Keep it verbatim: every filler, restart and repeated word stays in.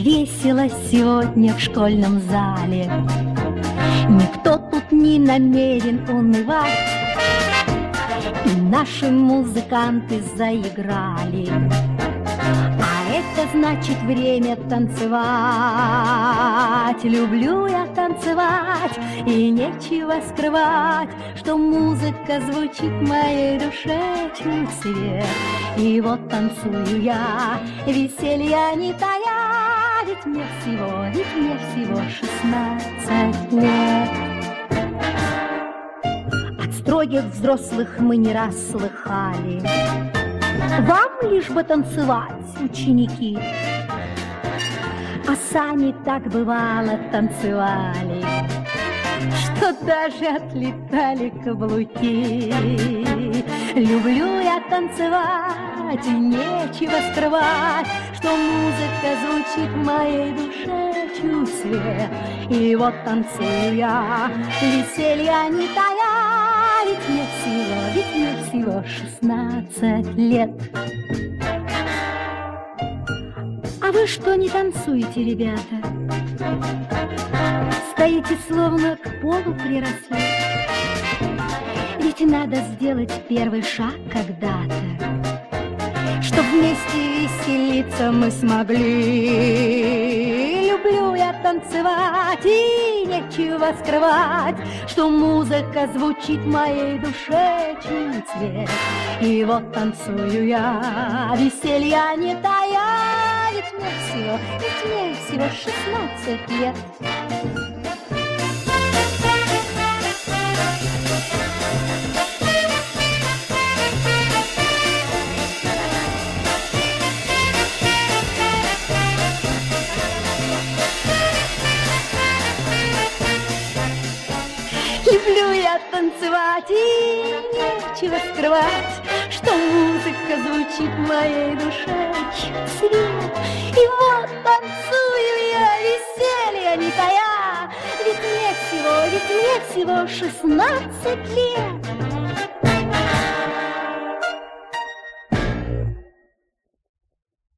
весело сегодня в школьном зале. Никто тут не намерен унывать, и наши музыканты заиграли. А это значит время танцевать. Люблю я танцевать, и нечего скрывать, что музыка звучит в моей душе чуть свет. И вот танцую я, веселья не тая, ведь мне всего, ведь мне всего шестнадцать лет. От строгих взрослых мы не раз слыхали: вам лишь бы танцевать, ученики. А сами так бывало танцевали, что даже отлетали каблуки. Люблю я танцевать, и нечего скрывать, что музыка звучит в моей душе чуть свет. И вот танцую я, веселья не тая, ведь мне всего, ведь мне всего шестнадцать лет. А вы что не танцуете, ребята? Стоите словно к полу приросли. Ведь надо сделать первый шаг когда-то, чтоб вместе веселиться мы смогли. Люблю я танцевать, и нечего скрывать, что музыка звучит в моей душе чуть свет. И вот танцую я, веселья не тая, ведь мне всего, ведь мне всего шестнадцать лет. Люблю я танцевать, и нечего скрывать, что музыка звучит в моей душе чуть свет. И вот танцую я, веселья не тая, ведь мне всего, ведь мне всего шестнадцать лет.